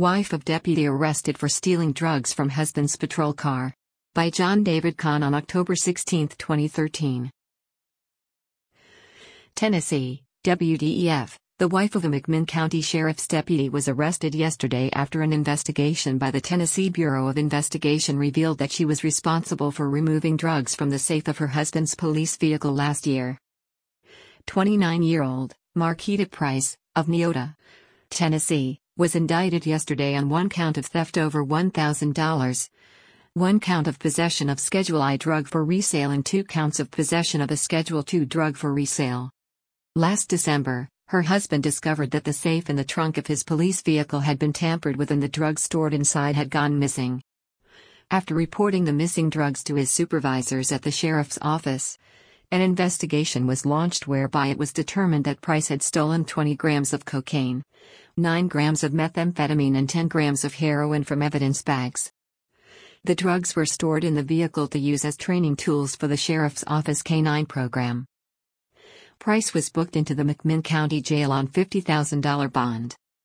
Wife of deputy arrested for stealing drugs from husband's patrol car. By John David Kahn on October 16, 2013. Tennessee, WDEF. The wife of a McMinn County Sheriff's deputy was arrested yesterday after an investigation by the Tennessee Bureau of Investigation revealed that she was responsible for removing drugs from the safe of her husband's police vehicle last year. 29-year-old Marquita Price, of Neoda, Tennessee, was indicted yesterday on one count of theft over $1,000, one count of possession of Schedule I drug for resale and 2 counts of possession of a Schedule II drug for resale. Last December, her husband discovered that the safe in the trunk of his police vehicle had been tampered with and the drugs stored inside had gone missing. After reporting the missing drugs to his supervisors at the sheriff's office, an investigation was launched whereby it was determined that Price had stolen 20 grams of cocaine, 9 grams of methamphetamine and 10 grams of heroin from evidence bags. The drugs were stored in the vehicle to use as training tools for the sheriff's office K-9 program. Price was booked into the McMinn County Jail on $50,000 bond.